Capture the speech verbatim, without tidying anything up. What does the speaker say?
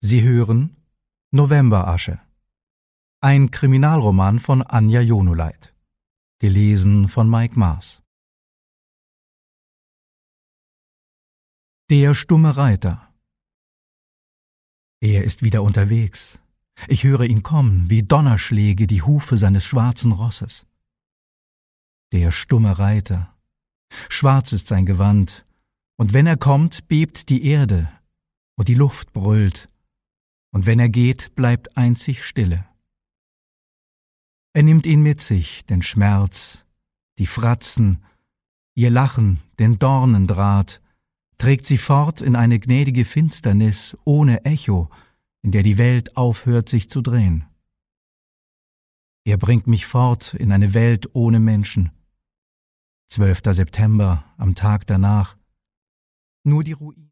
Sie hören Novemberasche, ein Kriminalroman von Anja Jonuleit, gelesen von Mike Maas. Der stumme Reiter. Er ist wieder unterwegs. Ich höre ihn kommen, wie Donnerschläge die Hufe seines schwarzen Rosses. Der stumme Reiter. Schwarz ist sein Gewand, und wenn er kommt, bebt die Erde, und die Luft brüllt, und wenn er geht, bleibt einzig Stille. Er nimmt ihn mit sich, den Schmerz, die Fratzen, ihr Lachen, den Dornendraht, trägt sie fort in eine gnädige Finsternis ohne Echo, in der die Welt aufhört sich zu drehen. Er bringt mich fort in eine Welt ohne Menschen. zwölfter September, am Tag danach. Nur die Ruinen.